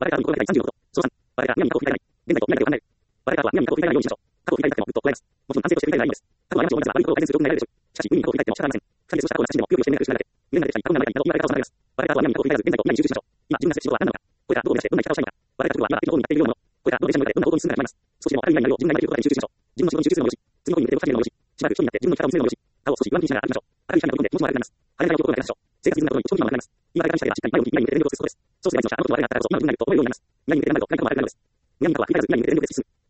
バレカー運行が第30のこと。賞賛。バレカー南に過去を振り返らない。現在と未来で考える。バレカーは南に過去を振り返らないようにしましょう。過去を振り返りたくてもグッとこらえます。もちろん反省として振り返らないいいです。過去の過ちを犯せば悪いことを改善する動機になれるでしょう。しかし、運に過去を振り返っても仕方ありません。二人でそうした過去をなくしてでも、予備をしてみなく失うだけ。見るなでしたり、過去の中に過去にバレカーを収めます。バレカーとは南に過去を振り返らず、現在と未来に集中しましょう。今、自分がする仕事は何なのか。これからどう目指してどんな生き方をしたいのか。バレカー塾は今、敵の方にやっているようなもの。これからどうでしたのでどんな方向に進んでいるかと思います。少しでも明るい未来になるよう自分が今できることに集中しましょう。自分の仕事に集中するのもよし、次の方に向けて動かしてみるのもよし、しばらく一人になって自分の生き方を見せるのもよし、顔を少し上向きにしながら歩きましょう。明るい光のところでもしも悪くなります。晴れないを心がけましょう。生活リズムなどに長期間悪くなります。今誰かにしたらしっかり前を向き、未来に向けて全力を尽くすことです。そうすればいつの日かあの時の悪かったからこそ今の自分になると思えるようになります。未来に向けて何かを変えられるのです。南に過去は振り返らず未来に向けて全力で突き進む。